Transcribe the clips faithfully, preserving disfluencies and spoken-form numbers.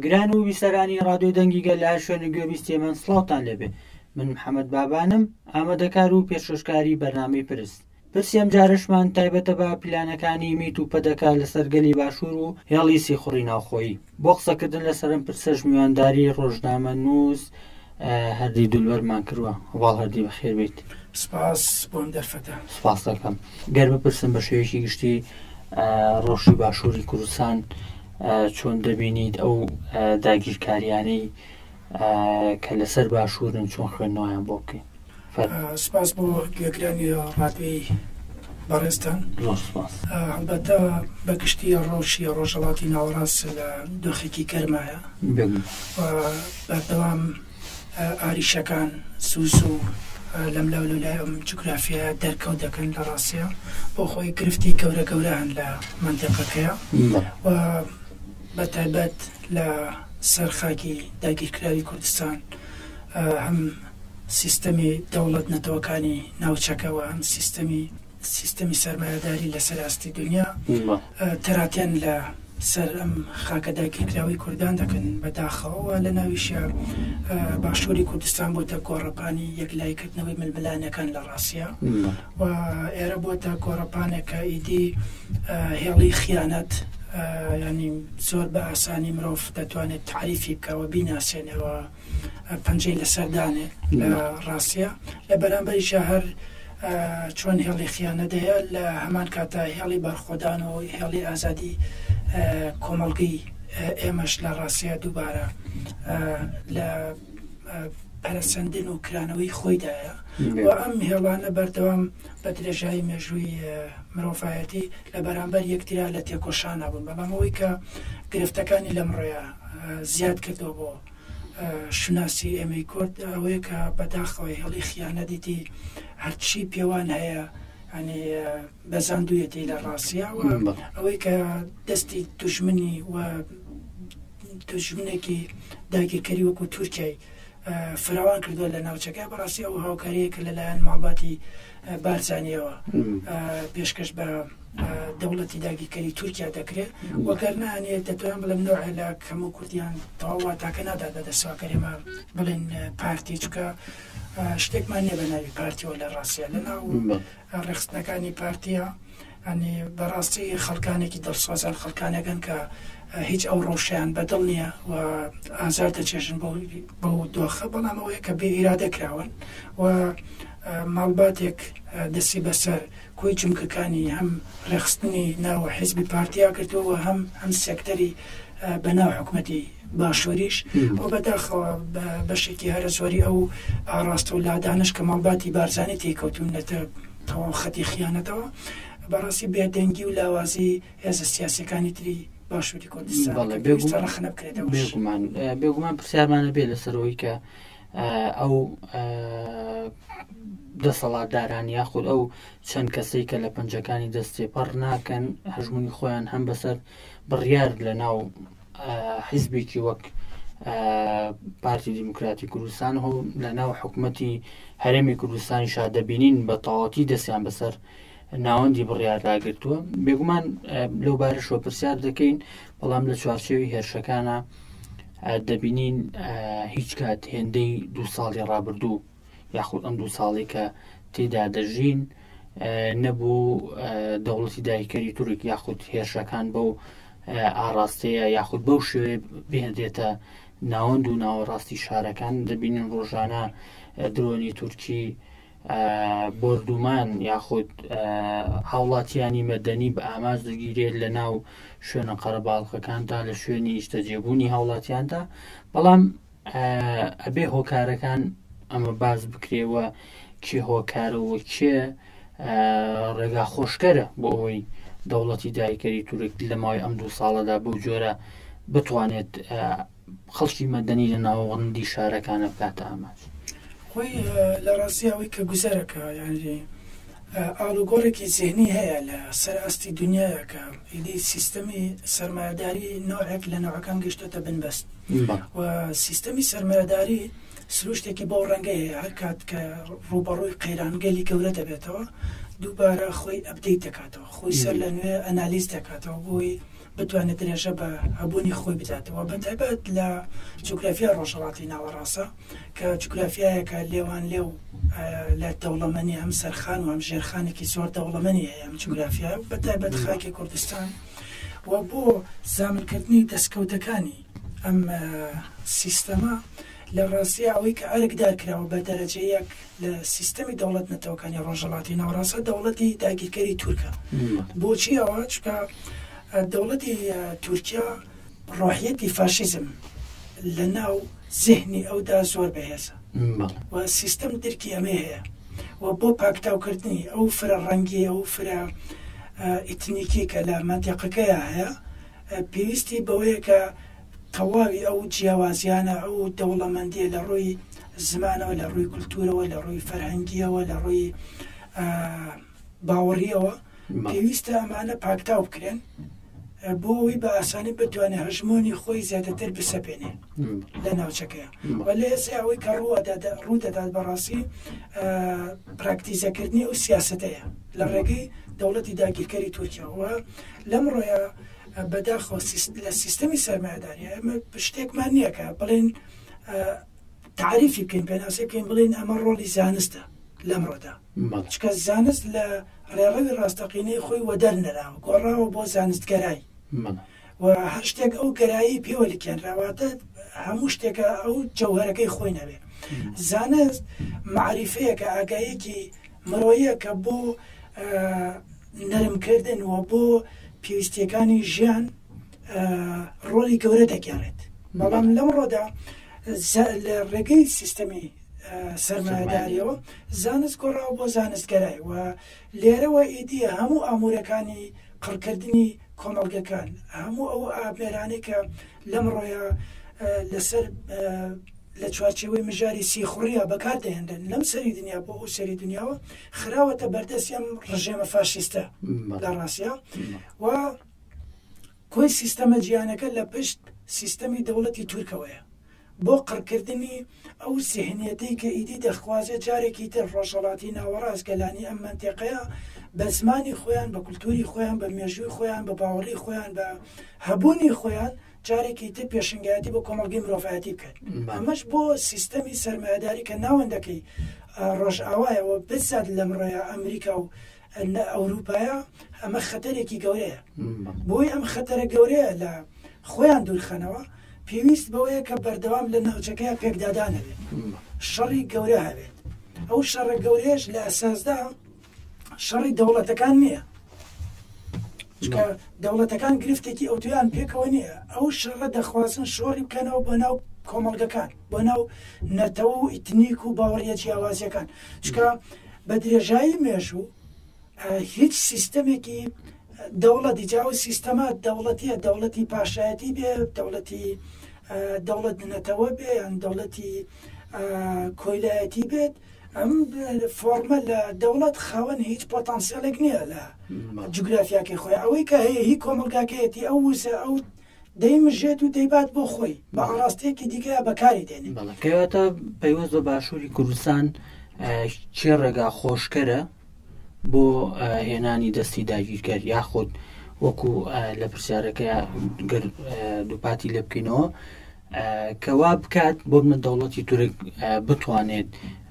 گوێگران و بیسەرانی ڕادیۆ دەنگی گەل لە هەر شوێنە گوێبیستی من سڵاوتان لێبێ. من محەممەد بابانم، ئامادەکار و پێشکەشکاری بەرنامەی پرس. پرسی ئەم جارشمان تایبەتە بە پلانەکانی میت و پەدەکە لەسەر گەلی باشوور و هێڵی سیخوڕی ناوخۆیی. بۆ قسەکردن لەسەرم پرسەش میوانداری ڕۆژنامە نووس هەردی دولبەرمان کردووە. هەواڵ هەردی بەخێر بیت. سپاس بۆم دەرفەتە. سپاس دەکەم. گەر بپرسم بە شێوەیەکی گشتی ڕۆژی باشووری کوردستان چۆن دەبینیت ئەو داگیرکاریانەی کە لەسەر باشوورن چۆن خوێندنەوەیان بۆ بکەین؟ سپاس بۆ گوێگرانی ڕادیۆی بەڕێزتان. هەڵبەتە بەگشتی ڕۆژی ڕۆژهەڵاتی ناوەڕاست لە دۆخێکی گەرمایە، بەردەوام ئاریشەکان سووس و لەم لەو لەلای ئەم جوگرافیە دەرکەوت دەکەن لە ڕاستیە بۆ خۆی گرفتی گەورە گەورە هەن لە مەنتیقەکەیە و بەتایبەت لە سەرخاکی داگیرکراوی کوردستان هەم سیستەمی دەوڵەت نەتەوەکانی ناوچەکەوە هەم سیستەمی سیستەمی سەرمایەداری لە سەراستی دنیا تەراتیان لە سەر ئەم خاکە داگیرکراوی کوردان دەکەن بەداخەوە لە ناویشە باشووری کوردستان بۆتە گۆڕەپانی یەکلایکردنەوەی ململانەکان لە ڕاستیە و ئێرە بۆتە گۆڕەپانێکە ئیدی هێڵی خیانەت، ینی زۆر بە ئاسانی مرۆڤ دەتوانێت تعریفی بکەوە بیناسێنەوە پەنجەی لەسەردانێ لە ڕاستیە لە بەرامبەریشە هەر چۆن هێڵی خیانەتەیە لە هەمان کاتە هێڵی بەرخۆدان و هێڵی ئازادی کۆمەڵگەی ئێمەش لە ڕاستیە دووبارە لە پەرەسەندن و کرانەوەی خۆیدایە و ئەم هێڵانە بەردەوام بە درێژایی مێژووی مرۆڤایەتی لە بەرامبەر یەکترا لە تێکۆشانە بوون، بەڵام ئەوەی کە گرفتەکانی لەمڕۆیە زیاد کردەوە بۆ شناسی ئێمەی کورد ئەوەیە کە بەداخەوەی هێڵی خیانەتیتی هەرچی پێوان هەیە ینی بەزاندوویەتی لە ڕاستیە و ئەوەی کە دەستی دوژمنی و دوژمنێکی داگیرکەری وەکو تورکیای فراوان کردووە لە ناوچەکە بەڕاستی ئەو هاوکاریەکە لەلایەن ماڵباتی بارزانیەوە پێشکەش بە دەوڵەتی داگیرکەری تورکیا دەکرێت وەگەر نانێت دەتوان بڵێم نوعە لە کەم و کوردیان تەواوە تاکە نادات بەدەستواکەرێمە بڵێن پارتی چکە شتێکمان نیە بە ناوی پارتیەوە لە ڕاستیە لە ناو ڕێخستنەکانی پارتیە ئەنی بەڕاستی خەڵکانێکی دڵسۆزان خەڵکانەکەن کە هیچ ئەو ڕۆژیان بەدڵ نییە و ئازار دەچێژن بۆ دۆخە، بەڵام ئەوەیە کە بێ ئیرادە کراون و ماڵباتێک دەستی بەسەر کۆی جمکەکانی هەم ڕێخستنی ناوە حیزبی پارتیا کردووە هەم هەم سێکتەری بەناو حکومەتی باشووریش و بەداخەوە بەشێکی هەرە زۆری ئەو ئاڕاستە و لادانش کە ماڵباتی بارزانانی تێکەوتون لەتە تەواو خەتی خیانەتەوە بەڕاستی بێدەنگی و لاوازی هێزە سیاسەکانی تری باشووری کوردستان ڕەخنە بکرێتەوە. بێگومان پرسیارمانە بێ لەسەرەوەی کە ئەو دەسەڵاتداران یاخود ئەو چەند کەسەی کە لە پەنجەکانی دەستێپەڕ ناکەن هەژمونی خۆیان هەم بەسەر بڕیار لە ناو حیزبێکی وەک پارتی دیموکراتی کوردستان و لە ناو حکوومەتی هەرێمی کوردستانی شادەبینین بە تەواوەتی دەستیان بەسەر ناوەندی بڕیار لاگرتووە. بێگومان لەو بارەشەوە پرسیار دەکەین، بەڵام لە چوارچێوی هێرشەکانە دەبینین هیچ کات هێندەی دوو ساڵی ڕابردوو یاخود ئەم دوو ساڵی کە تێدا دەژین نەبوو دەوڵەتی داگیرکەری تورک یاخود هێرشەکان بەو ئاڕاستەیە یاخود بەو شێوێ بهێنرێتە ناوەند و ناوەڕاستی شارەکان. دەبینین ڕۆژانە درۆنی تورکی بردومان یاخود هاوڵاتیانی مەدەنی بە ئاماژ دەگیرێت لە ناو شوێنە قەرەباڵغەکاندا لە شوێنی شتەجێبوونی هاوڵاتیاندا، بەڵام ئەبێ هۆکارەکان ئەمە باز بکرێەوە کێ هۆکارەوە کێ ڕێگا خۆشکەرە بۆ ئەوەی دەوڵەتی داگیرکەری تورک لە ماوەی ئەم دوو ساڵەدا بەو جۆرە بتوانێت خەڵکی مەدەنی لە ناوەڕەندی شارەکانە بکاتە ئاماژ. خۆی لە ڕاستیەوەی کە گوزەرەکە یعنی ئاڵوگۆڕێکی زێنی هەیە لە سەرئاستی دنیاە کە ئیدی سیستەمی سەرمایەداری نوعێک لە نەوەکان گەشتۆتە بنبەست و سیستەمی سەرمایەداری سروشتێکی بۆ ڕەنگەیە هەر کات کە ڕوبەڕووی قەیرانگەلی گەورە دەبێتەوە دووبارە خۆی ئەپدەیت دەکاتەوە، خۆی سەر لە نوێ ئەنالیز دەکاتەوە بۆی بتوانێت درێژە بە هەبوونی خۆی بداتەوە بەتایبەت لە جوگرافیا ڕۆژهەڵاتی ناوەڕاستە کە جوگرافیایەکە لێوان لێو لە دەوڵەمەنی هەم سەرخان و هەم ژێرخانێکی زۆر دەوڵەمەنی هەیە ئەم جوگرافیا بەتایبەت خاکی کوردستان و بۆ زامنکردنی دەستکەوتەکانی ئەم سیستەمە لە ڕاستیە ئەوەی کە ئەرکدار کراوە بە دەرەجەیەک لە سیستەمی دەوڵەت نەتەوەکانی ڕۆژهەڵاتی ناوەڕاستە دەوڵەتی داگیرکەری تورکە بۆچی ئەوە چکە دەوڵەتی تورکیا ڕۆحیەتی فاشیزم لە ناو زیهنی ئەودا زۆر بەهێزە و سیستەم درکی ئەمە هەیە و بۆ پاکتاوکردنی ئەو فرە ڕەنگی ئەو فرە ئیتنیکی کە لە مانتیقەکەیە هەیە پێویستی بەوەیە کە تەواوی ئەو جیاوازیانە ئەو دەوڵەمەندیە لە ڕووی زمانەوە لە ڕووی کولتورەوە لە ڕووی فەرهەنگیەوە لە ڕووی باوەڕیەوە پێویستە ئەمانە پاکتاو بکرێن بۆ ئەوی بە ئاسانی بتوانێت هەژمۆنی خۆی زیاترتر بسەپێنێ لە ناوچەکەیە و لە ئێستا ئەوەی کە ڕوودەدات بەڕاستی پراکتیزەکردنی ئەو سیاسەتەیە لە ڕێگەی دەوڵەتی داگیرکەری تورکیاوە لەم ڕۆیە بەداخۆ لە سیستەمی سەرمایه‌داری ئەمە شتێکمان نییە کە بڵێن تعریفی بکەین پێناسێ بکەین بڵێن ئەمە ڕۆڵی زانستە لەمڕۆدا چکە زانست لە ڕێڕەوی ڕاستەقینەی خۆی وەدەرنەراوە گۆڕاوە بۆ زانستگەرای و هەر شتێک ئەو گەرایی پێوەلیکێنراواتە هەموو شتێکە ئەو جەوهەرەکەی خۆی نەبێ زانست معریفەیەکە ئاگایەکی مرۆیە کە بۆ نەرمکردن و بۆ پێویستیەکانی ژیان ڕۆڵی گەورە دەگەڕێت بەڵام لەم ڕۆدا لە ڕێگەی سیستەمی سەرمایه‌داریەوە زانست گۆڕاوە بۆ زانستگەرای و لێرەوە ئیدیە هەموو ئامورەکانی قڕکردنی کۆمەڵگەکان هەموو ئەو ئامێرانەی کە لەم ڕۆیە لەسەر لە چوارچێوەی مژاری سیخوڕیە بەکاردەهێنرێن لەم سەری دنیا بۆ ئەو سەری دنیاوە خراوەتە بەردەستیان ڕژێمە فاشیستە لە ڕاستیە و کۆی سیستەمە جیانەکە لە پشت سیستەمی دەوڵەتی تورکەوەیە بۆ قڕکردنی ئەو زیهنیەتەی کە ئیدی دەخوازێت جارێکی تر ڕۆژهەڵاتی ناوەڕاست گەلانی ئەم مەنتیقەیە بە زمانی خۆیان بە کولتوری خۆیان بە مێژووی خۆیان بە باوەڕی خۆیان بە هەبوونی خۆیان جارێکی تر پێشنگایەتی بە کۆمەڵگەی مرۆڤایەتی بکەن ئەمەش بۆ سیستەمی سەرمایه‌داری کە ناوەندەکەی ڕۆژئاوایەوە بزات لەم ڕۆیە ئەمریکا و ئەوروپایە ئەمە خەتەرێکی گەورەیە بۆی ئەم خەتەرە گەورەیە لە خۆیان دوورخەنەوە پێویست بەوەیە کە بەردەوام لە ناوچەکەیە پێکدادان هەبێت شەڕی گەورە هەبێت ئەو شەڕە گەورەیەش لە ئەساسدا شەڕی دەوڵەتەکان نییە چکە دەوڵەتەکان گرفتێکی ئەوتویان پێکەوە نییە ئەو شەڕە دەخوازن شۆڕی بکەنەوە بۆ ناو کۆمەڵگەکان بۆ ناو نەتەوە و ئیتنیک و باوەڕیە جیاوازیەکان چکە بە درێژایی مێژوو هیچ سیستەمێکی دەوڵەتی جاوە سیستەمە دەوڵەتیە دەوڵەتی پاشایەتی بێ دەوڵەتی دەوڵەت نەتەوە بێ یان دەوڵەتی کۆیلایەتی بێت ئەم فۆرمە لە دەوڵەت خاوەن هیچ پۆتانسیالێک نییە لە جوگرافیاکەی خۆی ئەوەی کە هەیە هی کۆمەلگاکەیەتی ئەو وسە ئەو دەیمژێت و دەیبات بۆ خۆی بە ئاڕاستەیەکی دیکە بەکاری دێنێ بەڵکەواتە پەیوەست بە باشووری کوردستان چێ ڕێگا خۆشکەرە بۆ هێنانی دەستی داگیرکەر یاخود وەکو لە پرسیارەکە دووپاتی لێ بکەینەوە کەوا بکات بۆ من دەوڵەتی تورک بتوانێت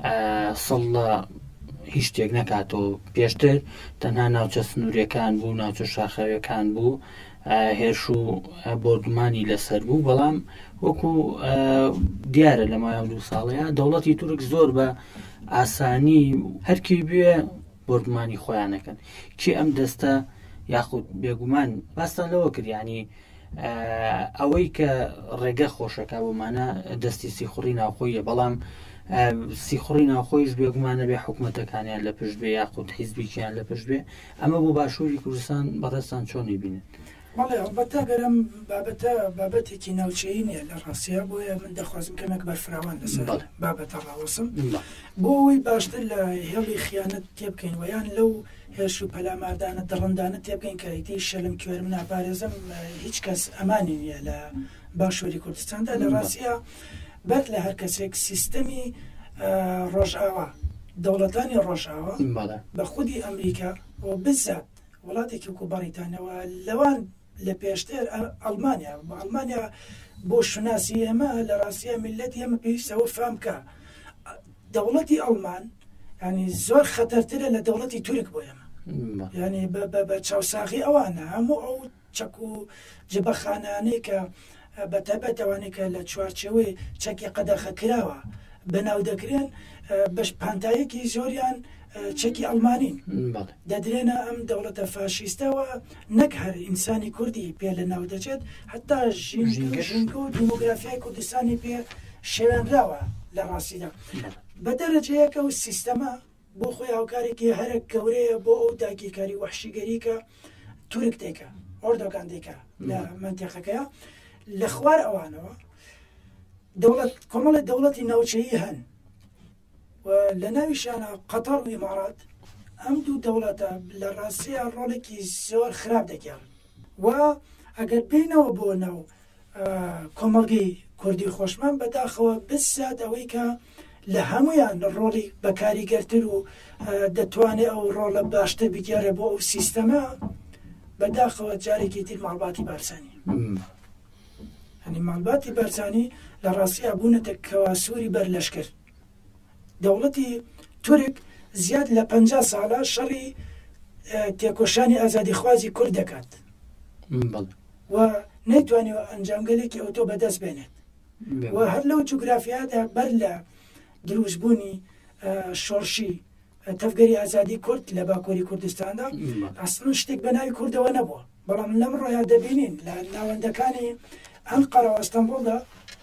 سەڵ لە هیچ شتێک نکاتەوە پێشتر تەنها ناوچە سنووریەکان بوو ناوچە شاخەوەکان بوو هێرش و بۆردمانی لەسەر بوو بەڵام وەکو دیارە لە مایان دوو ساڵەیە دەوڵەتی تورک زۆر بە ئاسانی هەرکی بێ بۆردمانی خۆیانەکەن کی ئەم دەستە یاخود بێگومان باستان لەوە کرد ینی ئەوەی کە ڕێگە خۆشەکە بۆمانە دەستی سیخوڕی ناوخۆیە بەڵام سیخوڕی ناوخۆیش بێگومانە بێ حکوومەتەکانیان لە پشت بێ یاخود حیزبیکیان لە پشت بێ ئەمە بۆ باشووری کوردستان بەڕێستان چۆنی بینێت بەڵێ بەتا گەرم بابەتە بابەتێکی ناوچەیی نیە لە ڕاستیە بۆیە من دەخوازم کەمێک بەرفراوان لەسەر بابەتە ڕاوەسم بۆ ئەوەی باشتر لە هێڵی خیانەت تێبکەین ویان لەو هێرش و پەلاماردانە دڕندانە تێبکەین کە ئیتی شەلم کوێرم ناپارێزم هیچ کەس ئەمانی نییە لە باشووری کوردستاندا لە ڕاستیە بەر لە هەر کەسێک سیستەمی ڕۆژئاوا دەوڵەتانی ڕۆژئاوا بە خودی ئەمریکا و بزات وڵاتێکی وەکو بەریتانەوە لەوان لە پێشتر ئەڵمانیا ئەڵمانیا بۆ شناسی ئێمە لە ڕاستیە میلەتی ئێمە پێویستەوە فامکە دەوڵەتی ئەڵمان ینی زۆر خەتەرترە لە دەوڵەتی تورک بۆ ئێمە ینی بە چاوساغی ئەوانە هەموو ئەو چەک و جبەخانانەی کە بەتەبەتەوانێک کە لە چوارچەوەی چەکی قەدەخە کراوە بەناو دەکرێن بەش پانتایەکی زۆریان چەکی ئەڵمانین دەدرێنە ئەم دەوڵەتە فاشیستەوە نەک هەر ئینسانی کوردی پێ لە ناو دەچێت هەتا ژینگە و دیموگرافیای کوردستانی پێ شێوێنراوە لە ڕاستیدا بە دەرەجەیەکە و سیستەمە بۆ خۆی هاوکارێکی هەرە گەورەیە بۆ ئەو داگیرکاری وەحشیگەری کە تورک دێکە ئۆردۆگان دێکە لە منتیقەکەیە لە خوار ئەوانەوە دەوڵەت کۆمەڵی دەوڵەتی ناوچەیی هەن و لە ناویشانە قەتەر و ئیمارات ئەم دوو دەوڵەتە لە ڕاستیە ڕۆڵێکی زۆر خراپ دەگەڕن و ئەگەر بینەوە بۆ ناو کۆمەڵگەی کوردی خۆشمان بەداخەوە بسات ئەوەی کە لە هەمویان ڕۆڵی بەکاریگەرتر و دەتوانێت ئەو ڕۆڵە باشتر بگێڕێ بۆ ئەو سیستەمە بەداخەوە جارێکی تر ماڵباتی بارزانی هەنی ماڵباتی بەرزانی لە ڕاستیە بوونەتە کەواسووری بەر لەشکر دەوڵەتی تورک زیاد لە پەنجا ساڵە شەڕی تێکۆشانی ئازادیخوازی کورد دەکات و نەیتوانێت ئەنجامگەلێکی ئۆتۆ بەدەست بێنێت و هەر لەو جوگرافیادا بەر لە دروستبوونی شۆڕشی تەفگەری ئازادی کورد لە باکووری کوردستاندا ئەسڵن شتێک بە ناوی کوردەوە نەبووە بەڵام لەم ڕۆیا دەبینین لە ناوەندەکانی ئەنقەرە و ئەستەمبوڵدا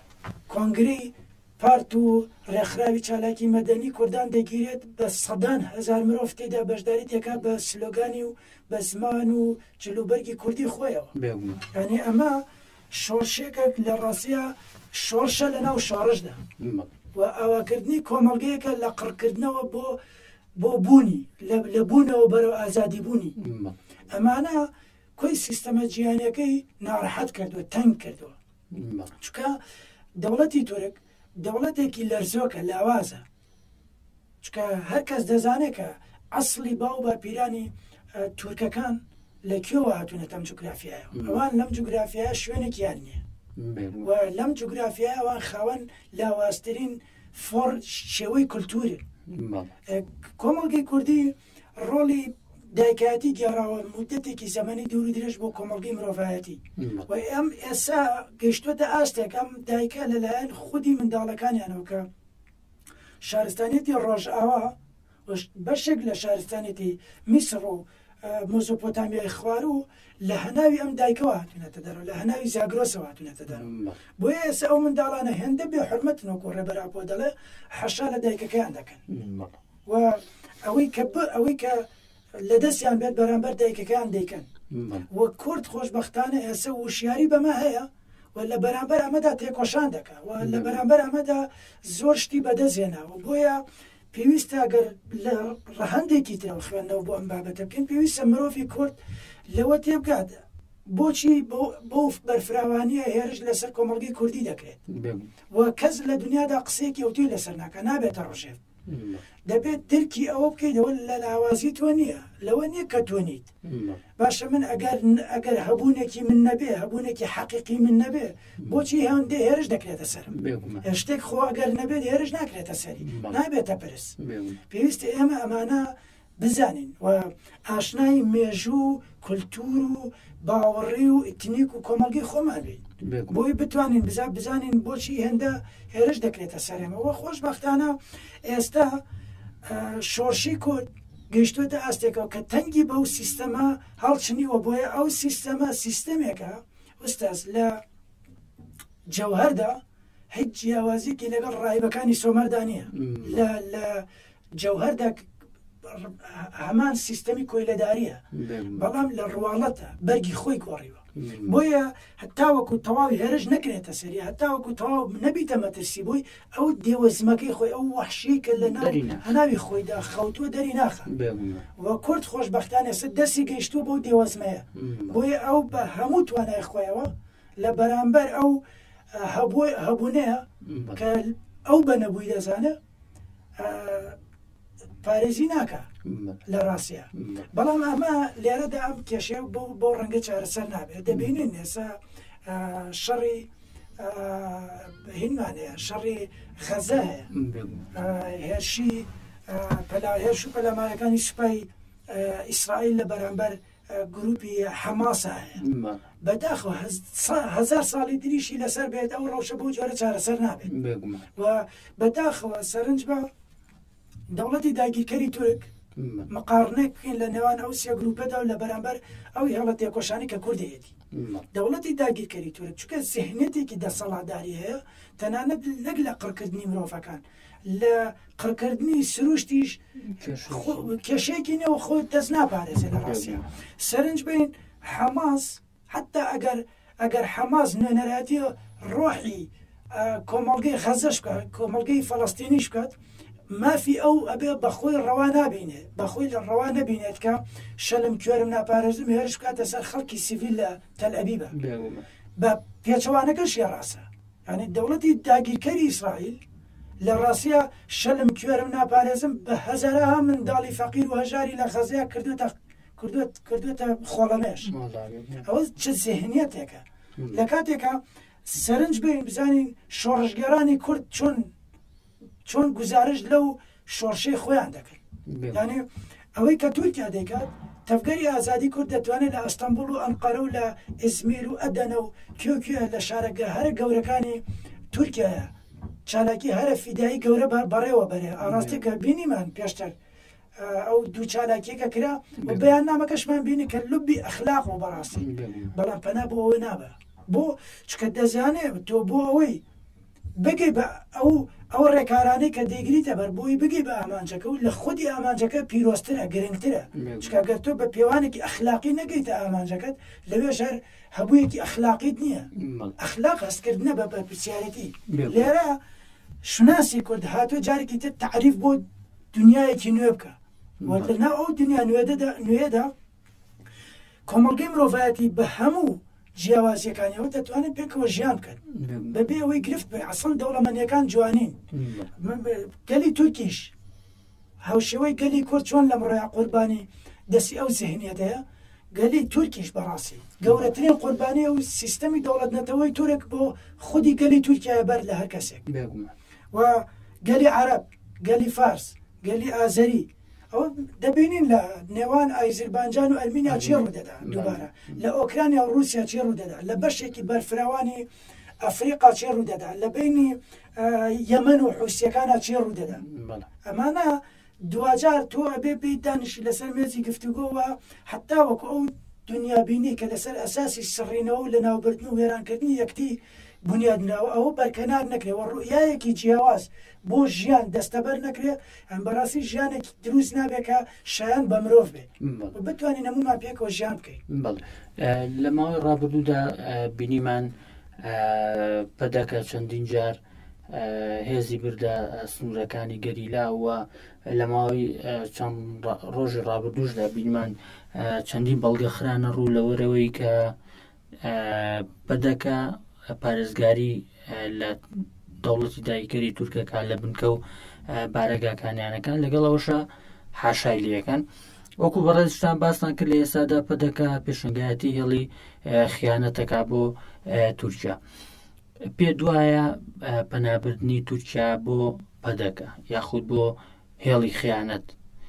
کۆنگری پارت و ڕێکخراوی چالاکی مەدەنی کوردان دەگیرێت بە سەدان هەزار مرۆڤ تێدا بەشداری تێکا بە سلۆگانی و بە زمان و جلوبەرگی کوردی خۆیەوە ینی ئەمە شۆڕشێکێک لە ڕاستیە شۆڕشە لە ناو شۆڕشدا و ئاواکردنی کۆمەڵگەیەکە لە قڕکردنەوە بۆ بۆ بوونی لە بوونەوە بەرەو ئازادی بوونی ئەمانە کۆی سیستەمە جیهانیەکەی ناڕەحەت کردووە تەنگ کردووە چکە دەوڵەتی تورک دەوڵەتێکی لەرزۆکە لاوازە چکە هەر کەس دەزانێت کە ئەسڵی باو بە پیرانی تورکەکان لە کێوە هاتوونەتە ئەم جوگرافیایە ئەوان لەم جوگرافیایە شوێنێکیان نییە و لەم جوگرافیای ئەوان خاوەن لاوازترین فۆر شێوەی کولتورن کۆمەڵگەی کوردی ڕۆڵی دایکایەتی گێڕاوە مودەتێکی زەمانی دوور و درێژ بۆ کۆمەڵگەی مرۆڤایەتی و ئەم ئێستا گەیشتووەتە ئاستێک ئەم دایکە لەلایەن خودی منداڵەکانیانەوە کە شارستانێتی ڕۆژئاوا بەشێک لە شارستانێتی میسر و مۆزۆپۆتامیای خوار و لە هەناوی ئەم دایکەوە هاتوونەتە دەرەوە لە هەناوی زاگرۆسەوە هاتوونەتە دەرەوە بۆیە ئێستا ئەو منداڵانە هێندە بێ حورمەتنەوە کۆ ڕێبەراپۆ دەڵێ حەشا لە دایکەکەیان دەکەن و ئەوەی کە ئەوەی کە لە دەستیان بێت بەرامبەر دایکەکەیان دەیکەن وە کورد خۆشبەختانە ئێستا وشیاری بەمە هەیە و لە بەرامبەر ئەمەدا تێکۆشان دەکە و لە بەرامبەر ئەمەدا زۆر شتی بەدەستێناوە بۆیە پێویستە ئەگەر لە ڕەهەندێکی ترەوە خوێندنەوە بۆ ئەم بابەتە بکەین پێویستە مرۆڤی کورد لەوە تێبگات بۆچی بۆ بەرفراوانیە هێرش لەسەر کۆمەڵگەی کوردی دەکرێت و کەس لە دنیادا قسێکی ئەوتی لەسەر ناکە نابێتە ڕۆژێت دەبێت درکی ئەوە بکەیتەوە لە لاوازی تۆ نییە لەوە نییە کە تۆ نیت باشە من ئەگەر ئەگەر هەبوونێکی من نەبێ هەبوونێکی حەقیقی من نەبێ بۆچی هەندێ هێرش دەکرێتە سەرم شتێک خۆ ئەگەر نەبێت هێرش ناکرێتە سەری نابێتە پرس پێویستە ئێمە ئەمانە بزانین و ئاشنای مێژوو کولتور و باوەڕی و ئیتنیک و کۆمەڵگەی خۆمان بین بۆی بتوانین بزان بزانین بۆچی هێندە هێرش دەکرێتە سەرێمەوە خۆشبەختانە ئێستا شۆڕشی کورد گەیشتووەتە ئاستێکەوە کە تەنگی بەو سیستەمە هەڵچنیوە بۆیە ئەو سیستەمە سیستەمێکە ئوستاز لە جەوهەردا هیچ جیاوازیکی لەگەڵ ڕایبەکانی سۆمەردانیە لە جەوهەردا هەمان سیستەمی کۆیلەداریە بەڵام لە ڕواڵەتە بەرگی خۆی گۆڕیوە بۆیە هەتاوەکو تەواوی هێرش نەکرێتە سەری هەتاوەکو تەواو نەبیتە مەترسی بووی ئەو دێوەزمەکەی خۆی ئەو وەحشیکە لە هەناوی خۆیدا خەوتووە دەری ناخە وە کورد خۆشبەختانە سەر دەستی گەیشتووە بۆ دێوەزمەیە بۆیە ئەو بە هەموو توانای خۆیەوە لە بەرامبەر ئەو هەبوونەیە کە ئەو بە نەبووی دەزانە پارێزی ناکە لە ڕاستە بەڵام ئەمە لێرەدا ئەم کێشێ بۆ ڕەنگە چارەسەر نابێت دەبینین ئێستا شەڕی هینمانەیە شەڕی غەزە هەیە هێرشی هێرش و پەلامارەکانی سوپای ئیسرائیل لە بەرامبەر گروپی حەماسە هەیە بەداخەوە هەزار ساڵی دریشی لەسەر بێت ئەو ڕەوشە بۆ جۆرە چارەسەر نابێت و بەداخەوە سەرنج بە دەوڵەتی داگیرکەری تورک مقارنەی بکەین لە نێوان ئەو سێ گروپەدا و لە بەرامبەر ئەو هێڵە تێکۆشانی کە کوردەیەتی دەوڵەتی داگیرکەری تورک چونکە ذهنێتێکی دەسەڵاتداری هەیە تەنانەت نەک لە قڕکردنی مرۆڤەکان لە قڕکردنی سروشتیش کێشەیەکی نێوە خۆت دەست ناپارێزێت لە ڕاستیە سەرنج بین حەماس حتا ئەگەر ئەگەر حەماس نوێنەراتی ڕۆحی کۆمەڵگەی غەزەش بکات کۆمەڵگەی فەڵەستینیش بکات مافی ئەو ئەبێ بەخۆی ڕەوا نابینێت بەخۆی لە ڕەوا نەبینێت کە شەلم کوێرم ناپارێزم هێرش بکاتە سەر خەڵکی سیڤیل لە تەل ئەبیبە بە پێچەوانەکەشی ڕاستە یعنی دەوڵەتی داگیرکەری ئیسرائیل لە ڕاستیە شەلم کوێرم ناپارێزم بە هەزارەها منداڵی فەقیر و هەژاری لە غەزەیە کردوتە کردوێتە خۆڵەمێش ئەوە چ ذهنیەتێکە لە کاتێکە سەرنج بین بزانین شۆڕژگەرانی کورد چۆن چۆن گزارش لەو شۆڕشەی خۆیان دەکەن یعنی ئەوەی کە تورکیا دەکات تەفگەری ئازادی کورد دەتوانێت لە ئەستەمبول و ئەنقەرە و لە ئیزمیر و ئەدەنە و کوێ لە شارەگە هەرە گەورەکانی تورکیایە چالاکی هەرە فیدایی گەورە بەڕێوە بەرێ ئاڕاستێکە بینیمان پێشتر ئەو دوو چالاکیەکە کرا و بەیان نامەکەشمان بینی کە لوبی ئەخلاق و بەڕاستی بەڵام پەنا بۆ ئەوە نابە بۆ چکە دەزانێت تۆ بۆ ئەوەی بگەی بە ئەو ئەو ڕێکارانەی کە دەیگریتە بەر بۆی بگەی بە ئامانجەکە و لە خودی ئامانجەکە پیرۆسترە گرنگترە چکەگەر تۆ بە پێوانێکی ئەخلاقی نەگەیتە ئامانجەکەت لەوێ ژەر هەبوویەکی ئەخلاقیت نییە ئەخلاق هەستکردنە بە بەرپرسیارەتی لێرە شناسی کورد هاتووە جارێکی تر تعریف بۆ دنیایەکی نوێ بکە وەرناو ئەو دنیا نوێدا کۆمەڵگەی مرۆڤایەتی بە هەموو جیاوازیەکانیەوە دەتوانێت پێکەوە ژیان بکەن بەبێ ئەوەی گرفت بێ ئەسڵ دەوڵەمەندیەکان جوانین گەلی تورکیش هاوشێوەی گەلی کورد چۆن لە مڕۆیا قوربانی دەستی ئەو ذهنیەتەیە گەلی تورکیش بەڕاستی گەورەترین قوربانی و سیستەمی دەوڵەتنەتەوەی تورک بۆ خودی گەلی تورکیای بەر لە هەر کەسێک و گەلی عەرەب گەلی فارس گەلی ئازەری ئەو دەبینین لە نێوان ئایزربانجان و ئەرمینیا چی ڕوودەدا دووبارە لە ئۆکرانیا و رووسیا چی ڕوودەدا لە بەشێکی بەرفراوانی ئەفریقا چی ڕوودەدا لە بینی یەمەن و حوسیەکانە چی ڕوودەدا ئەمانە دوجار تۆ ئەبێ پێی دانیشی لەسەر مێزی گفتوگۆوە حتا وەکو ئەو دنیابینی کە لەسەر ئەساسی سڕینەوە لە ناوبردن و وێرانکردنی یەکتی بنیادناوە ئەوە بەرکەنار نەکرێەوە ڕوئایەکی جیاواز بۆ ژیان دەستەبەر نەکرێ ئەم بەڕاستی ژیانێکی دروست نابێت کە شایان بە مرۆڤ بێ بتوانین هەمومان پێکەوە ژیان بکەین لە ماوەی ڕابردوودا بینیمان پەدەکە چەندین جار هێزی بردە سنوورەکانی گەریلا وە لە ماوەی چەند ڕۆژی ڕابردووشدا بینیمان چەندین بەڵگە خرانە ڕوو لەوەرەوەی کە پەدەکە پارێزگاری لە دەوڵەتی داگیرکەری تورکەکان لە بنکە و بارەگاکانیانەکان لەگەڵەوەشە حاشای لەکەن وەکو بەڕێزشتان باسان کرد لە ئێسادا پەدەکە پێشنگایەتی هێڵی خیانەتەکە بۆ تورکیا پێ دوایە پەنابردنی تورکیا بۆ پەدەکە یاخود بۆ هێڵی خیانەت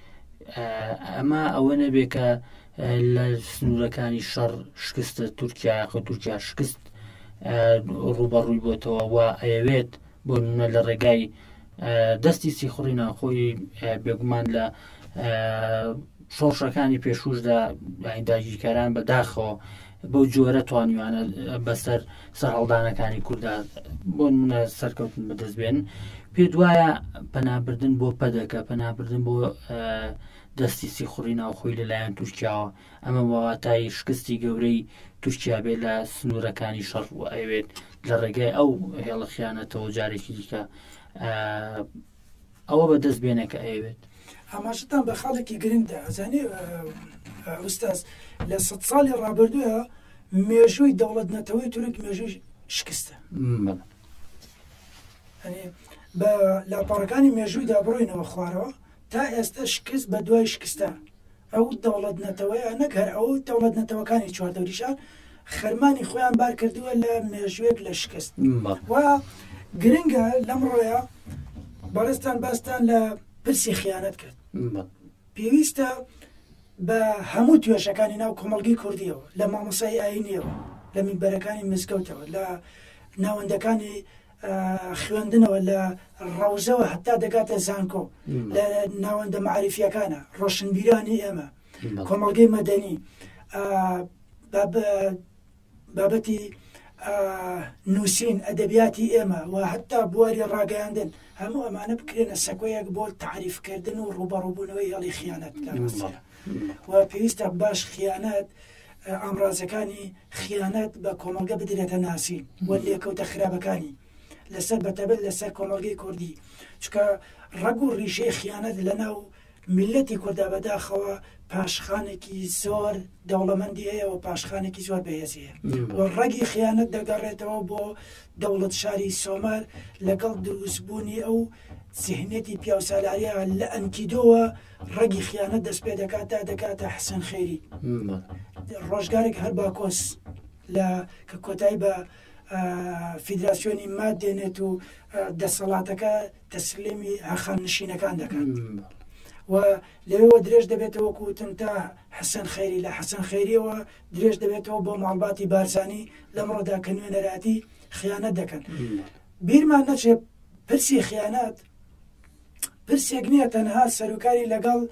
ئەمە ئەوە نەبێ کە لە سنوورەکانی شەڕ شکستە تورکیا خۆ تورکیا شکست ڕوبەڕووی بۆتەوە و ئەوێت بۆ نمونە لە ڕێگای دەستی سیخڕی ناخۆی بێگومان لە شۆڕشەکانی پێشوشدا داگیرکاران بەداخەوە بەو جۆرە توانیوانە بەسەر سەر هەڵدانەکانی کووردا بۆ نمونە سەرکەوتن بەدەستبێن پێ دوایە پەنابردن بۆ پەدەکە پەنابردن بۆ دەستی سیخڕی ناوخۆی لەلایەن تورکیاوە ئەمە وڵاتایی شکستی گەورەی تورکیا بێت لە سنوورەکانی شەڕ و ئەوێت لە ڕێگای ئەو هێڵە خیانەتەوە جارێکی دیکە ئەوە بەدەست بێنە کە ئەوێت ئاماژتان بە خاڵێکی گرنگدا ئەزانێ ئوستاز لە سەد ساڵی ڕابردووە مێژووی دەوڵەتنەتەوەی تورک مێژووی شکستە بە لاپەڕەکانی مێژوویدا بڕۆینەوە خوارەوە تا ئێستا شکست بە دوای شکستە ئەو دەوڵەت نەتەوەیە نەکەر ئەو دەوڵەت نەتەوەکانی چواردەوریشان خەرمانی خۆیان بار کردووە لە مێژوێک لە شکست و گرنگە لەمڕۆیە بەڕێستان باستان لە پرسی خیانەت کرد پێویستە بە هەموو توێژەکانی ناو کۆمەڵگەی کوردیەوە لە مامۆسای ئاینیەوە لە مینبەرەکانی مزگەوتەوە لە ناوەندەکانی خوێندنەوە لە ڕەوزەوە هەتا دەگاتە زانکۆ لە ناوەندە معریفیەکانە ڕۆشنبیرانی ئێمە کۆمەڵگەی مەدەنی بابەتی نووسین ئەدەبیاتی ئێمە و هەتا بواری ڕاگەیاندن هەموو ئەمانە بکرێنە سەکۆیەک بۆ تعریفکردن و ڕوبەڕووبوونەوەی هەڵی خیانەت لە و پێویستە باش خیانەت ئامڕازەکانی خیانەت بە کۆمەڵگە بدرێتە ناسی وە لێکەوتە خراپەکانی لەسەر بەتەبەت لەسەر کۆمەڵگەی کوردی چکە ڕەگ و ڕیشەی خیانەت لەناو میلەتی کووردا بەداخەوە پاشخانێکی زۆر دەوڵەمەندی هەیە و پاشخانێکی زۆر بەهێزی هەیە و ڕەگی خیانەت دەگەڕێتەوە بۆ دەوڵەت شاری سۆمار لەگەڵ دروستبوونی ئەو زیهنێتی پیاوسالاریە لە ئەنکیدۆوە ڕەگی خیانەت دەست پێ دەکاتە دەکاتە حەسەن خەیری ڕۆژگارێک هەر باکۆس لە کە کۆتایی بە فیدراسیۆنی ماد دێنێت و دەسەڵاتەکە تەسلیمی هەخان نشینەکان دەکات و لەوێەوە درێژ دەبێتەوە وەکوتم تا حەسەن خەیری لە حەسەن خەیریەوە درێژ دەبێتەوە بۆ ماڵباتی بارزانی لەمڕۆدا کە نوێنەراتی خیانەت دەکەن بیرمان نەچێت پرسی خیانەت پرسێک نییە تەنها سەرۆکاری لەگەڵ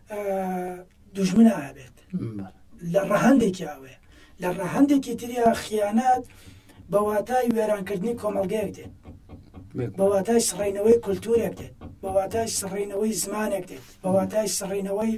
دوژمنە هەبێت لە ڕەهەندێکی ئاوێ لە ڕەهەندێکی تریا خیانەت بە واتای وێرانکردنی کۆمەڵگەیەک دێت بە واتای سڕینەوەی کولتورێک دێت بە واتای سڕینەوەی زمانێک دێت بە واتای سڕینەوەی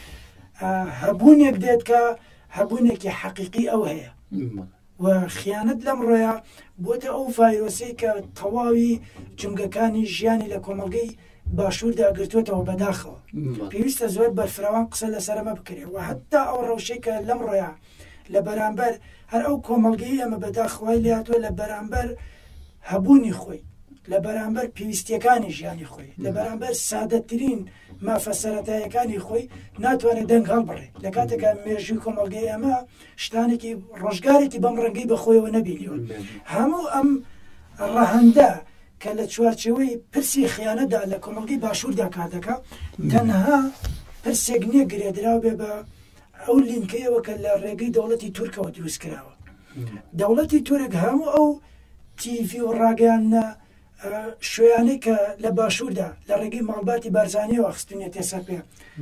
هەبوونێک دێت کە هەبوونێکی حەقیقی ئەو هەیە و خیانەت لەم ڕۆیە بۆتە ئەو ڤایرۆسی کە تەواوی جنگەکانی ژیانی لە کۆمەڵگەی باشووردا گرتوێتەوە بەداخەوە پێویستە زۆر بەرفراوان قسە لەسەرەمە بکرێت و هەتا ئەو ڕەوشەی کە لەم ڕۆیە لە بەرامبەر هەر ئەو کۆمەڵگەی ئەمە بەداخەوەی لاتوە لە بەرامبەر هەبوونی خۆی لە بەرامبەر پێویستیەکانی ژیانی خۆی لە بەرامبەر سادەترین مافە سەرەتاییەکانی خۆی ناتوانێت دەنگ هەڵبڕێت لە کاتێکە مێژووی کۆمەڵگەی ئەمە شتانێکی ڕۆژگارێکی بەم ڕەنگەی بەخۆیەوە نەبینیوە هەموو ئەم ڕەهەندە کە لە چوارچێوەی پرسی خیانەتدا لە کۆمەڵگەی باشووردا کار دەکات تەنها پرسێک نییە گرێدراو بێ بە ئەو لینکەیەوە کە لە ڕێگەی دەوڵەتی تورکەوە دروست کراوە دەوڵەتی تورک هەموو ئەو تیڤی و ڕاگەیانە شوێیانەی کە لە باشووردا لە ڕێگەی ماڵباتی بارزانیەوە خستونێت تێسەر پێ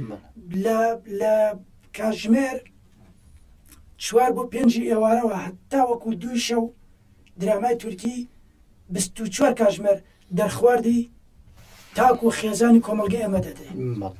لە کاتژمێر چوار بۆ پێنجی ئێوارەوە هەتا وەکو دوی شەو درامای تورکی بیست و چوار کاتژمێر دەرخواردی تاکو و خێزانی کۆمەڵگەی ئەمە دەدەێت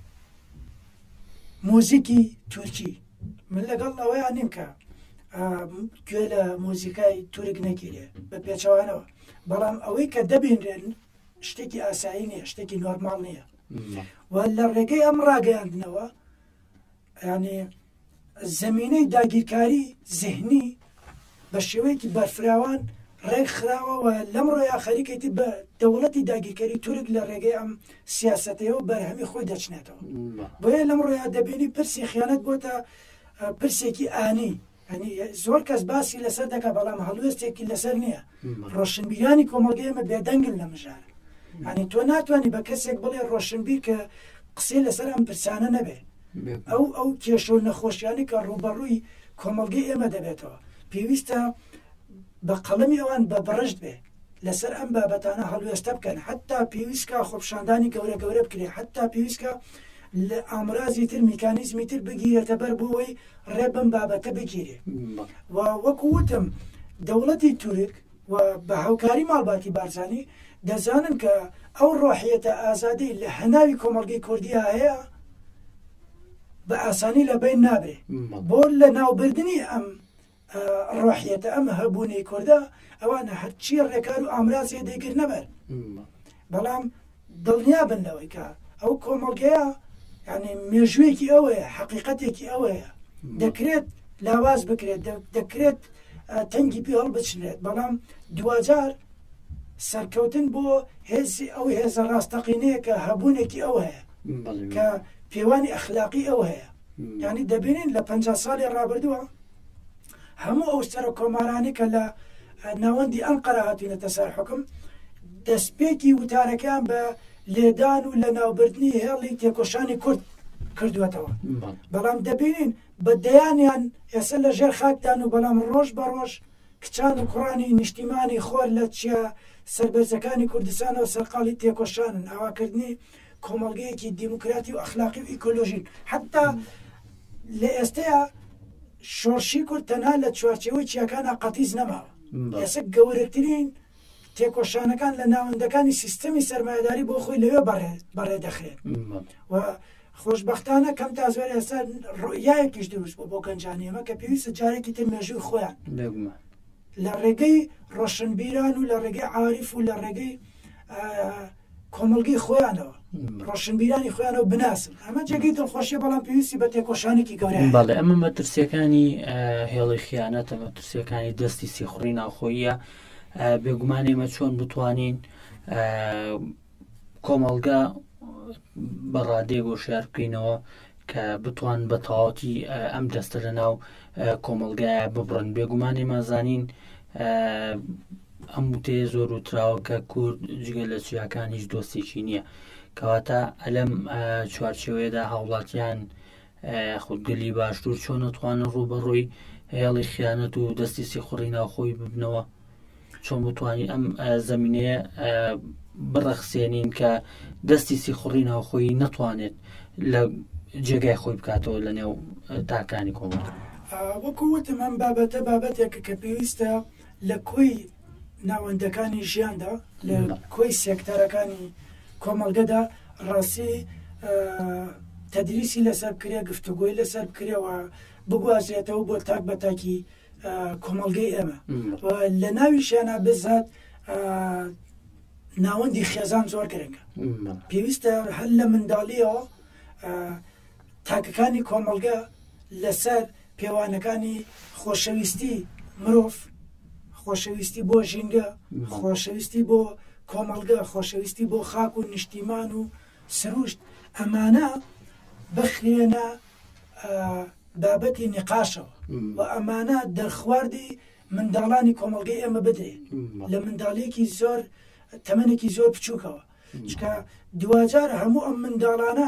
مۆزیکی تورکی من لەگەڵ ئەوەیان نیم کە گوێ لە مۆزیکای تورک نەگیرێ بە پێچەوانەوە بەڵام ئەوەی کە دەبینرێن شتێکی ئاسایی نییە شتێکی نۆرماڵ نییە و لە ڕێگەی ئەم ڕاگەیاندنەوە ینی زەمینەی داگیرکاری زیهنی بە شێوەیەکی بەرفراوان ڕێک خراوەوە لەم ڕۆیا خەریکێتی بە دەوڵەتی داگیرکاری تورک لە ڕێگەی ئەم سیاسەتەوە بەرهەمی خۆی دەچنێتەوە بۆیە لەم ڕۆیا دەبینی پرسی خیانەت بۆتە پرسێکی ئانی زۆر کەس باسی لەسەر دەکە بەڵام هەڵوێستێکی لەسەر نییە ڕۆشنبیرانی کۆمەڵگەی ئێمە بێدەنگن لە مژارە ینی تۆ ناتوانانی بە کەسێک بڵێ ڕۆشنبیر کە قسەی لەسەر ئەم پرسانە نەبێ ئەو ئەو کێشە و نەخۆشیانی کە ڕوبەڕووی کۆمەڵگەی ئێمە دەبێتەوە پێویستە بە قەڵەمی ئەوان بە بەڕشت بێ لەسەر ئەم بابەتانە هەڵوێستە بکەن حتا پێویستکە خۆپشاندانی گەورە گەورە بکرێ حتا پێویستکە لە ئامرازی تر میکانیزمی تر بگیرێتە بەر بۆەوەی ڕێ بم بابەتە بگیرێ و وەکو وتم دەوڵەتی تورک و بە هاوکاری ماڵباتی بارزانی دەزانن کە ئەو ڕۆحیەتە ئازادی لە هەناوی کۆمەڵگەی کوردیا هەیە بە ئاسانی لە بین نابرێ بۆ لە ناوبردننی ئەم ڕۆحیەتە ئەم هەبوونی کووردا ئەوانە هەرچی ڕێکار و ئامرازیە دەیگر نەبەر بەڵام دڵنیا بن لەوەی کە ئەو کۆمەڵگەیە یعنی مێژوویەکی ئەوەیە حەقیقەتێکی ئەوەیە دەکرێت لاواز بکرێت دەکرێت تەنگی پێ هەڵبچێت بەڵام دوجار سەرکەوتن بۆ هێزی ئەو هێزە ڕاستەقینەیە کە هەبوونێکی ئەو هەیە کە پێوانی ئەخلاقی ئەو هەیە. یعنی دەبینین لە پەنجا ساڵی ڕابردووە هەموو ئەو سەرە کۆمارانی کە لە ناوەندی ئەنقەرە هاتوونەتە سەر حکم دەستپێکی وتارەکان بە لێدان و لە ناوبردنی هێڵی تێکۆشانی کورد کردوێتەوە. بەڵام دەبینین بە دەیانیان ئێستا لە ژێر خاکدان و بەڵام ڕۆژ بە ڕۆژ کچان و کوڕانی نیشتیمانی خۆر لە چیا سەربەرزەکانی کوردستان و سەرقاڵی تێکۆشانن ئاواکردنی کۆمەڵگەیەکی دیموکراتی و ئەخلاقی و ئیکۆلۆژین. حتا لە ئێستەیە شۆڕشی کورد تەنها لە چوارچێوەی چیاکانە قەتیز نەماوە. ئێستا گەورەترین تێکۆشانەکان لە ناوەندەکانی سیستەمی سەرمایه‌داری بۆ خۆی لەوێ بەڕێدەخرێت و خۆشبەختانە کەم تا زۆر ئێستا ڕۆیایەکیش دروست بۆ بۆ گەنجانی ئەمە کە پێویستە جارێکی تر مێژووی خۆیان لە ڕێگەی ڕۆشنبیران و لە ڕێگەی عاریف و لە ڕێگەی کۆمەڵگەی خۆیانەوە ڕۆشنبیرانی خۆیانەوە بناسن. ئەمە جێگەی دڵخۆشیە بەڵام پێویستی بە تێکۆشانێکی گەورەیە. بەڵێ ئەمە مەترسیەکانی هێڵی خیانەتە، مەترسیەکانی دەستی سیخڕی ناوخۆییە. بێگومان ئێمە چۆن بتوانین کۆمەڵگە بەڕادێک و شار بکەینەوە کە بتوان بە تەواوەتی ئەم دەستە لە ناو کۆمەڵگایە ببڕن. بێگومان ئێمە زانین ئەم وتەیە زۆر وتراوە کە کورد جگە لە چیاکان هیچ دۆستێکی نییە، کەواتە ئەلەم چوارچێوەیەدا هاوڵاتیان خودگەلی باشوور چۆن نەتوانن ڕوبەڕووی هێڵی خیانەت و دەستی سیخڕی ناوخۆی ببنەوە، چۆن بتوانین ئەم زەمینەیە بڕەخسێنین کە دەستی سیخڕی ناوخۆی نەتوانێت لە جێگای خۆی بکاتەوە لە نێو تاکانی کۆمەڵ. وەکووتم ئەم بابەتە بابەتێکە کە پێویستە لە کۆی ناوەندەکانی ژیاندا لە کۆی سێکتەرەکانی کۆمەڵگەدا ڕاستی تەدریسی لەسەر بکرێ، گفتوگۆی لەسەر بکرێەوە بگوازێتەوە بۆ تاک بە تاکی کۆمەڵگەی ئێمە. لە ناویشیانە بزات ناوەندی خێزان زۆر گرنگە. پێویستە هەر لە منداڵیەوە تاکەکانی کۆمەڵگە لەسەر پێوانەکانی خۆشەویستی مرۆڤ، خۆشەویستی بۆ ژینگە، خۆشەویستی بۆ کۆمەڵگە، خۆشەویستی بۆ خاک و نیشتیمان و سروشت، ئەمانە بخرێنە بابەتی نقاشەوە و ئەمانە دەرخواردی منداڵانی کۆمەڵگەی ئێمە بدرێت لە منداڵێکی زۆر تەمەنێکی زۆر بچووکەوە. چکە دوجار هەموو ئەم منداڵانە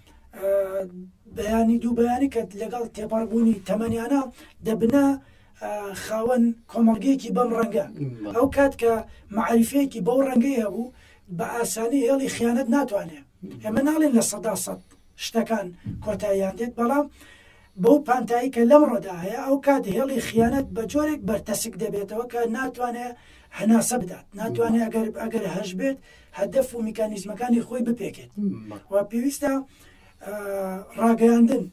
بەیانی دوو بەیانی کە لەگەڵ تێپەڕبوونی تەمەنیانە دەبنە خاوەن کۆمەڵگەیەکی بەم ڕەنگە. ئەو کات کە معریفەیەکی بەو ڕەنگەی هەبوو بە ئاسانی هێڵی خیانەت ناتوانێت. ئێمە ناڵێن لە سەدا سەد شتەکان کۆتاییان دێت، بەڵام بەو پانتایی کە لەم ڕۆدا هەیە ئەو کات هێڵی خیانەت بە جۆرێک بەرتەسک دەبێتەوە کە ناتوانێت هەناسە بدات، ناتوانێت ئەگەر ئەگەر هەش بێت هەدەف و میکانیزمەکانی خۆی بپێکێت. و پێویستە ڕاگەیاندن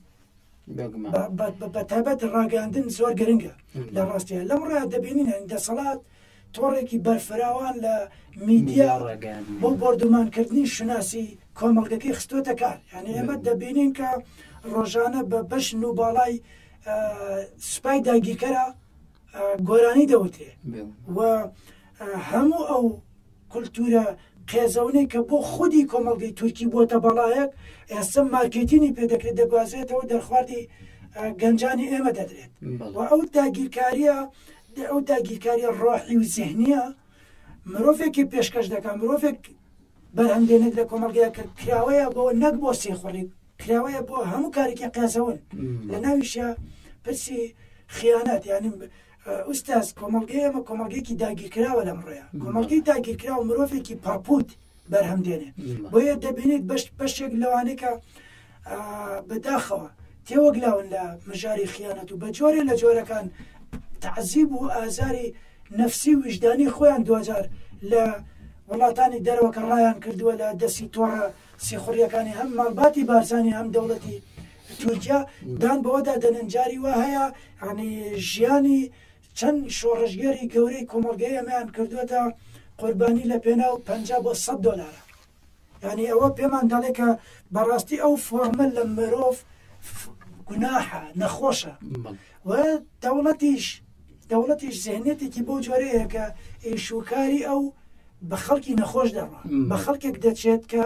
بەتابەت ڕاگەاندن زۆر گرنگە لە ڕاستیە. لەم ڕێ دەبینین دەسەڵات تۆڕێکی بەرفراوان لە میدیا بۆ بردومانکردنی شناسی کۆمەڵگەکەی خستوتە کار. یعنی ئێمە دەبینین کە ڕۆژانە بە بەشن و باڵای سوپای داگیرکەرە گۆرانی دەوتێ و هەموو ئەو کولتورە قێزەونەی کە بۆ خودی کۆمەڵگەی تورکی بۆتە بەڵایەک ئێستا مارکێتینی پێدەکرێت دەگوازێتەوە دەرخواردی گەنجانی ئێمە دەدرێت و ئەو داگیرکاریە ئەو داگیرکاریە ڕۆحی و زێهنیە مرۆڤێکی پێشکەش دەکات، مرۆڤێک بەرهەمدێنێت لە کۆمەڵگەیە کە کراوەیە بۆ نەک بۆ سێخۆڕی، کراوەیە بۆ هەموو کارێکی قێزەون لە ناویشە پرسی خیانەت. یعنی ئوستاز کۆمەڵگەی ئەمە کۆمەڵگەیەکی داگیرکراوە لەم ڕۆیە، کۆمەڵگەی داگیرکرا و مرۆڤێکی پاپوت بەرهەمدێنێ. بۆیە دەبینێت بەشێک لەوانەیە کە بەداخەوە تێوەگلاون لە مژاری خیانەت و بە جۆرێ لە جۆرەکان تعزیب و ئازاری نەفسی وجدانی خۆیان دوجار لە وڵاتانی دەرەوە کە ڕایان کردووە لە دەستی تۆڕە سیخوڕیەکانی هەم ماڵباتی بارزانی هەم دەوڵەتی تورکیا دان بەوەدا دەنەنجاری وە هەیە. ینی ژیانی چەند شۆڕژگەری گەورەی کۆمەڵگەی ئەمەیان کردوێتە قوربانی لە پێناو پەنجا بۆ سەد دۆلارە. ینی ئەوە پێمان دەڵێ کە بەڕاستی ئەو فۆرمە لە مرۆڤ گوناحە نەخۆشە و دەوڵەتیش دەوڵەتیش زێنێتێکی بۆ جۆرەیە کە ئیشوکاری ئەو بە خەڵکی نەخۆش دەڕە، بە خەڵکێک دەچێت کە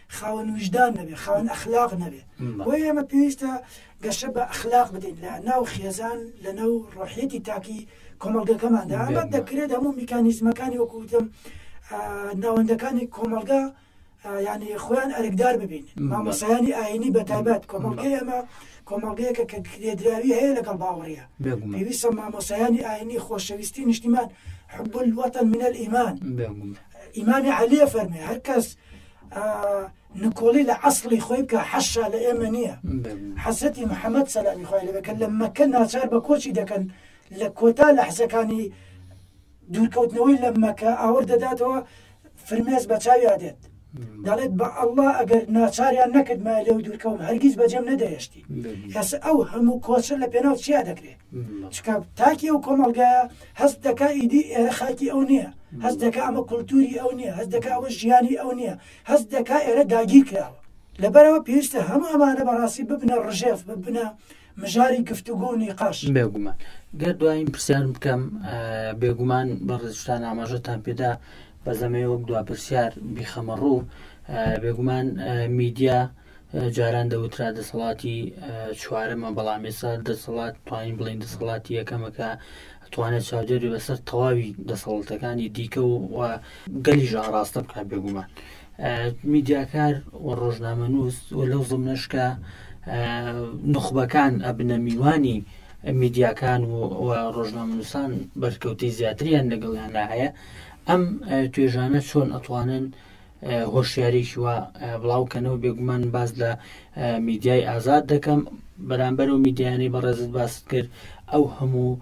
خاوەن وجدان نەبێ، خاوەن ئەخلاق نەبێ. بۆیە ئێمە پێویستە گەشە بە ئەخلاق بدەین لە ناو خێزان، لە ناو ڕۆحیەتی تاکی کۆمەڵگەکەماندا. ئەمە دەکرێت هەموو میکانیزمەکانی وەکو وتم ناوەندەکانی کۆمەڵگە یعنی خۆیان ئەرکدار ببین. مامۆسایانی ئاینی بەتایبەت کۆمەڵگەی ئەمە کۆمەڵگەیەکە کە کرێدراوی هەیە لەگەڵ باوەڕیە. پێویستە مامۆسایانی ئاینی خۆشەویستی نیشتیمان حب الوطن من الإيمان. ئیمامی عەلیە فەرمێ هەر کەس نکۆڵی لە عەسڵی خۆی بکە حەشا لە ئێمە نییە. حەزرەتی محەممەد سەلامی خوای لێ بکەن لە مەکە ناچار بە کۆچی دەکەن لە کۆتا لە حەزەکانی دوورکەوتنەوەی لە مەکە ئاور دەداتەوە فرمێز بە چاوی ئادێت دەڵێت بە ئەڵڵا ئەگەر ناچاریان نەکردمای لەو دوورکەوم هەرگیز بەجێم نەدەهێشتی. هەس ئەو هەموو کۆچە لە پێناو چیا دەکرێت؟ چکە تاکی ئەو کۆمەڵگایە هەست دەکا ئیدی ئێرە خاکی ئەو نییە، هەست دەکا ئەمە کولتوری ئەو نییە، هەست دەکا ئەوە ژیانی ئەو نییە، هەست دەکا ئێرە داگیر کراوە. لەبەرەوە پێویستە هەموو ئەمانە بەڕاستی ببنە ڕژێف، ببنە مژاری گفتوگۆ و نیقاش. بێگومان گەر دوایین پرسیارم بکەم بێگومان بەڕێزشتان ئاماژەتان پێدا بە زەمەوە وەک دوا پرسیار بیخەمە ڕوو. بێگومان میدیا جاران دەوترا دەسەڵاتی چوارەمە، بەڵام ئێستا دەسەڵات توانین بڵین دەسەڵاتی یەکەمەکە توانێت چاودێری بەسەر تەواوی دەسەڵاتەکانی دیکە و گەلیژ ئاڕاستە بکات. بێگومان میدیاکار و ڕۆژنامەنووس و لەو زمنەشکە نخبەکان ئەبنە میوانی میدیاکان و ڕۆژنامەنووسان بەرکەوتی زیاتریان لەگەڵیاندا هەیە. ئەم توێژانە چۆن ئەتوانن هۆشیاریشی وە بڵاوکەنەوە؟ بێگومان باز لە میدیای ئازاد دەکەم بەرامبەر و میدیانی بەڕێزت باست کرد ئەو هەموو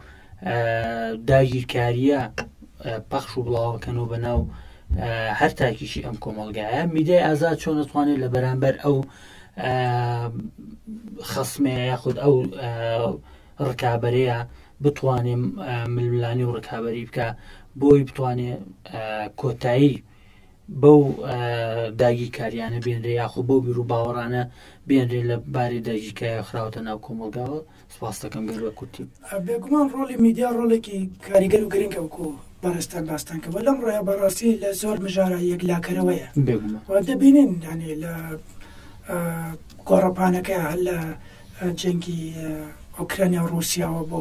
داگیرکاریە پەخش و بڵاوکەنەوە بەناو هەر تاکیشی ئەم کۆمەڵگایە. میدیای ئازاد چۆن ئەتوانێت لە بەرامبەر ئەو خەسمەیە یاخود ئەو ڕکابەرەیە بتوانێت ململانی و ڕکابەری بکە بۆی بتوانێت کۆتایی بەو داگیرکاریانە بێنرێ یاخود بەو بیر و باوەڕانە بێنرێ لە باری داگیرکاری خراوەتە ناو کۆمەڵگاوە. سپاس دەکەم گەر بە کورتی. بێگومان ڕۆلی میدیا ڕۆڵێکی کاریگەر و گرنگە وەکو بەڕێستان باستان کە لەم ڕۆیە بەڕاستی لە زۆر مژارە یەکلاکەرەوەیە. دەبینین یعنی لە گۆڕەپانەکە هەر لە جەنگی ئۆکرانیا و رووسیاوە بۆ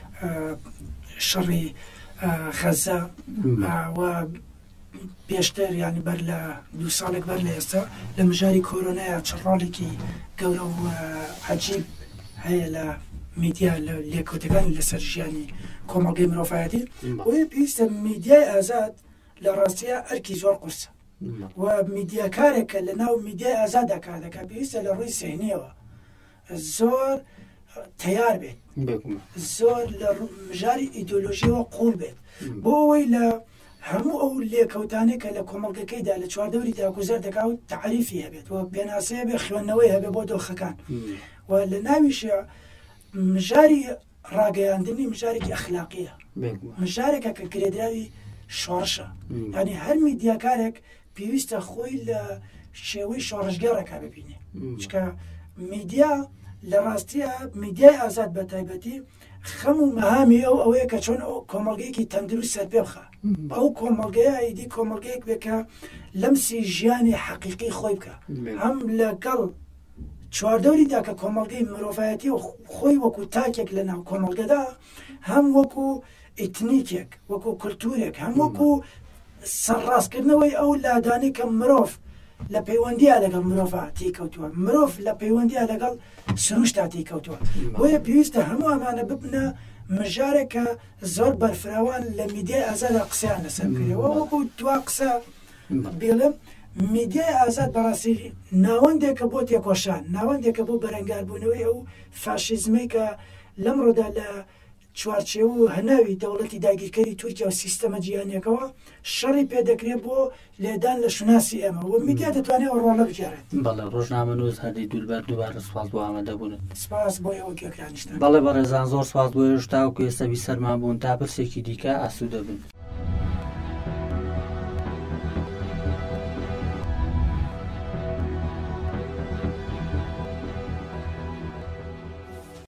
شەڕی غەزە و پێشتر ینی بەر لە دوو ساڵێک بەر لە ئێستا لە مژاری کۆرۆنایە چ ڕۆڵێکی گەورە و عەجیب هەیە لە میدیا لە لێکۆتەکانی لەسەر ژیانی کۆمەڵگەی مرۆڤایەتی. وەیە پێویستە میدیای ئازاد لە ڕاستیە ئەرکی زۆر قورسە و میدیاکارێکە لە ناو میدیای ئازادا کار دەکات پێویستە لە ڕووی سێنیەوە زۆر تەیار بێت، زۆر لە مژاری ئیدۆلۆژیەوە قوڵ بێت بۆ ئەوەی لە هەموو ئەو لێکەوتانێک کە لە کۆمەڵگەکەیدا لە چواردەوری داکوزەر دەکات و تعریفی هەبێت و پێناسەیە بێ خوێندنەوەی هەبێ بۆ دۆخەکان و لە ناویشە مژاری ڕاگەیاندنی مژارێکی ئەخلاقیە، مژارێکە کە کرێدراوی شۆڕشە. ینی هەر میدیاکارێک پێویستە خۆی لە شێوەی شۆڕشگەڕێکا ببینێ، چکە میدیا لە ڕاستیە میدیای ئازاد بە تایبەتی خەم و مەهامی ئەو ئەوەیە کە چۆن ئەو کۆمەڵگەیەکی تەندروست سەر پێ بخە، ئەو کۆمەڵگەیە ئیدی کۆمەڵگەیەک بێکە لەمسی ژیانی حەقیقی خۆی بکە، هەم لەگەڵ چواردەوریدا کە کۆمەڵگەی مرۆڤایەتی و خۆی وەکو تاکێک لە ناو کۆمەڵگەدا، هەم وەکو ئیتنیکێک، وەکو کولتورێک، هەم وەکو سەرڕاستکردنەوەی ئەو لادانی کە مرۆڤ لە پەیوەندیە لەگەڵ مرۆڤ تێکەوتووە، مرۆڤ لە پەیوەندیە لەگەڵ سروشتا تێکەوتووە. بۆیە پێویستە هەموو ئەمانە ببنە مژارێکە زۆر بەرفراوان لە میدیای ئازادە قسەیان لەسەر کردەوە. وەکو دوا قسە بێڵم میدیای ئازاد بەڕاستی ناوەندێکە بۆ تێکۆشان، ناوەندێکە بۆ بەرەنگاربوونەوەی ئەو فاشیزمەی کە لەمڕۆدا لە چوارچێوە و هەناوی دەوڵەتی داگیرکەری تورکیا و سیستەمە جیهانیەکەوە شەڕی پێدەکرێت بۆ لێدان لە شوناسی ئێمە و میدیا دەتوانێت ڕۆڵە بگێڕێت. بەڵێ ڕۆژنامەنووس هەردی دووربەر دووبارە سپاس بۆ ئامادەبوون. سپاس بۆ ئێوە گوێکرانیشتن. بەڵێ بەڕێزان زۆر سپاس بۆ هێشتا و کە ئێستا بی سەرمان بوون تا پرسێکی دیکە ئاسوودە بن.